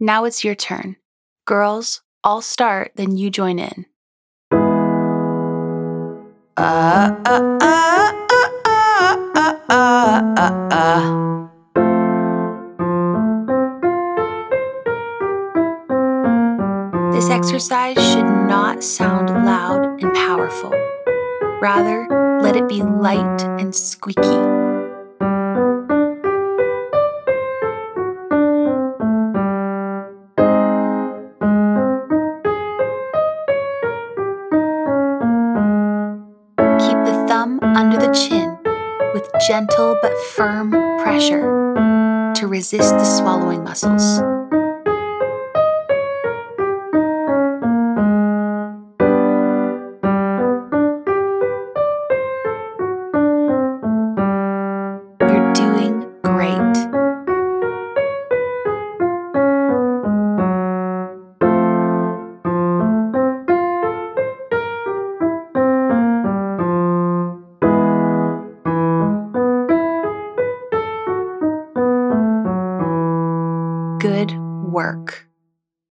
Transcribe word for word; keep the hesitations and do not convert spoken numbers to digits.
Now it's your turn. Girls, I'll start, then you join in. Uh, uh, uh, uh, uh, uh, uh, uh. This exercise should not sound loud and powerful. Rather, let it be light and squeaky. Keep the thumb under the chin with gentle but firm pressure to resist the swallowing muscles. You're doing great. Good work.